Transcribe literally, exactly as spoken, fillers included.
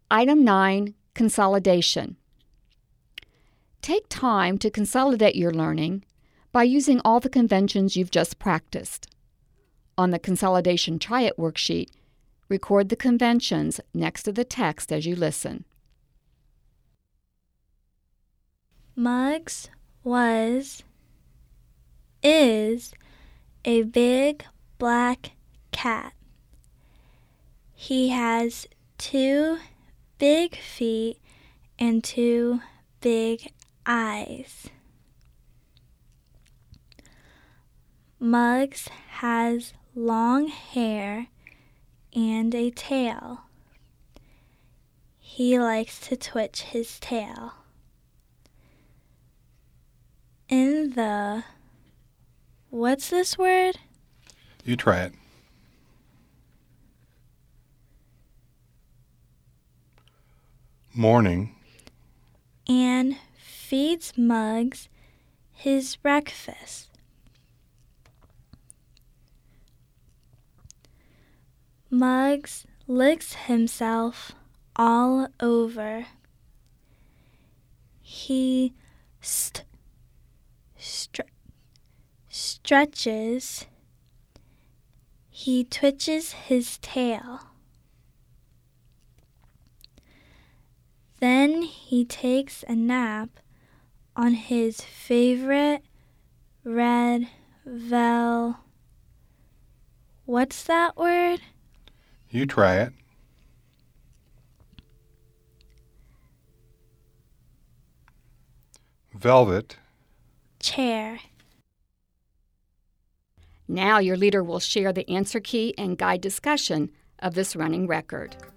Item nine, consolidation. Take time to consolidate your learning by using all the conventions you've just practiced. On the Consolidation Try It worksheet, record the conventions next to the text as you listen. Muggs was, is a big black cat. He has two big feet and two big eyes. Muggs has long hair and a tail. He likes to twitch his tail. In the, what's this word? You try it. Morning. Anne feeds Muggs his breakfast. Muggs licks himself all over. He st- stre- stretches. He twitches his tail. Then he takes a nap on his favorite red vel... What's that word? You try it. Velvet. Chair. Now your leader will share the answer key and guide discussion of this running record.